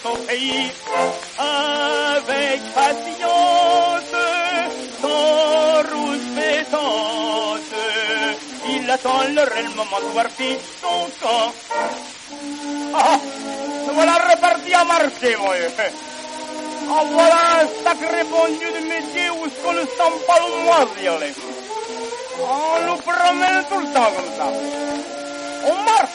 son pays avec patience, sans rouspétance. Il attend le réel moment de voir vite son camp. Ah, me voilà reparti à marcher, moi. Ah, voilà un sacré bon Dieu de métier où ce qu'on ne sent pas le moisir. On nous promène tout le temps comme ça. On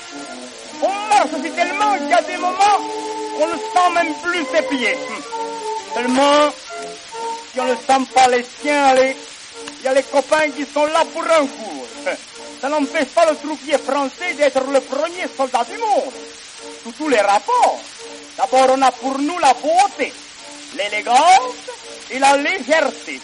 marche aussi tellement qu'il y a des moments on ne sent même plus ses pieds. Tellement, si on ne sent pas les siens aller, il y a les copains qui sont là pour un coup. Ça n'empêche pas le troupier français d'être le premier soldat du monde. Sous tous les rapports. D'abord, on a pour nous la beauté, l'élégance et la légèreté.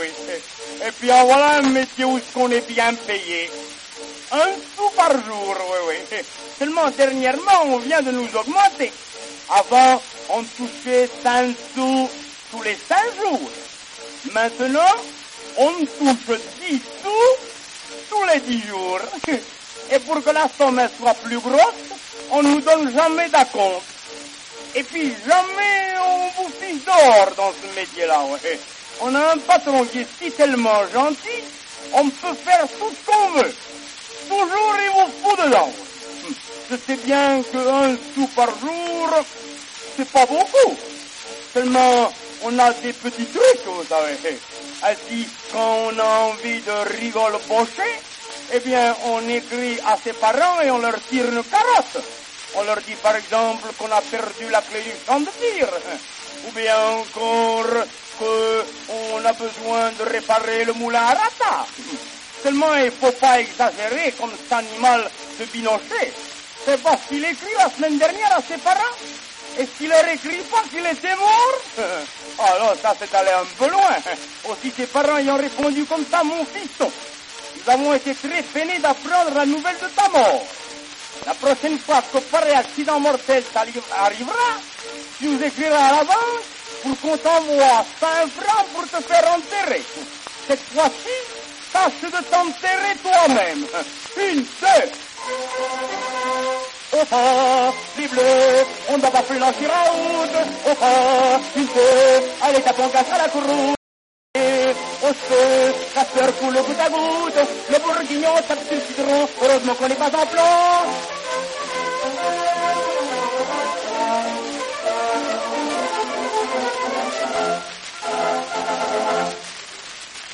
Et puis, en voilà un métier où on est bien payé. 1 sou par jour, oui. Seulement, dernièrement, on vient de nous augmenter. Avant, on touchait 5 sous tous les 5 jours. Maintenant, on touche 10 sous tous les 10 jours. Et pour que la somme soit plus grosse, on nous donne jamais d'acompte. Et puis, jamais on vous fiche dehors dans ce métier-là, ouais. On a un patron qui est si tellement gentil, on peut faire tout ce qu'on veut. Toujours il vous fout dedans. Je sais bien que 1 sou par jour, c'est pas beaucoup. Seulement, on a des petits trucs, vous savez. Ainsi, quand on a envie de rigole-bocher, eh bien, on écrit à ses parents et on leur tire une carotte. On leur dit, par exemple, qu'on a perdu la clé du champ de tir. Ou bien encore qu'on a besoin de réparer le moulin à rata. Seulement, il ne faut pas exagérer comme cet animal de Binochet. C'est parce qu'il écrit la semaine dernière à ses parents. Et s'il leur écrit pas qu'il était mort, alors ça c'est allé un peu loin. Aussi ses parents y ont répondu comme ça, mon fiston. Nous avons été très peinés d'apprendre la nouvelle de ta mort. La prochaine fois que pareil accident mortel arrivera, tu nous écriras à l'avance pour qu'on t'envoie 5 francs pour te faire enterrer. Cette fois-ci, tâche de t'enterrer toi-même. 1, 2. Oh oh, les bleus, on ne va pas plus lancer la route. Oh oh, 1, 2, allez t'as ton casse à la croûte. Au feu, casseur coule goutte à goutte. Le bourguignon tape sur le citron, heureusement qu'on n'est pas en plomb.